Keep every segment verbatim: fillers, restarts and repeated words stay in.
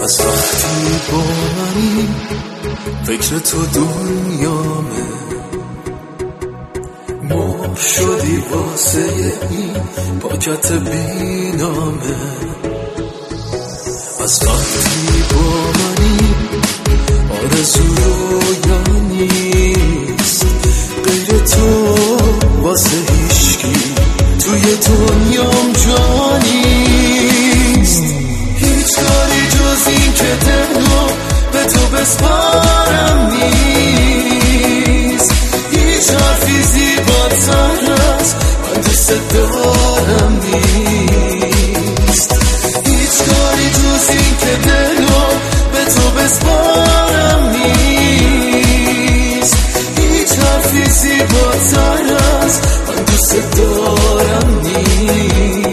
از وقتی با منی فکر تو دنیامه، مر شدی واسه این پاکت بینامه. از وقتی با منی آرزو رویا نیست، غیر تو واسه هیچکی توی دنیام جا نیست. هیچ کاری جز این که دلو به تو بسپارم نیست، هیچ حرفی زیباتر از من دوست دارم نیست. هیچ کاری جز این که دلو به تو بسپارم نیست، هیچ حرفی زیباتر از من دوست دارم نیست.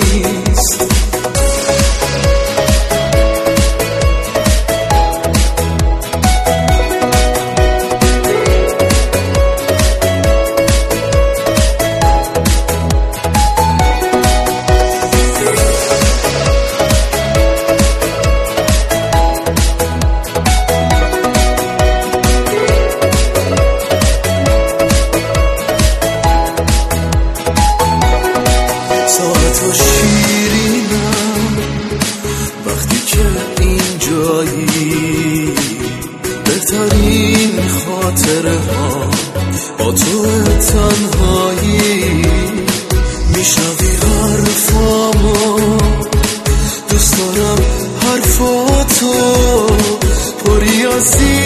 تو شیرینم وقتی که اینجایی، بهترین خاطره ها با تو تنهایی. میشنوی حرفامو، دوست دارم حرفاتو، پری از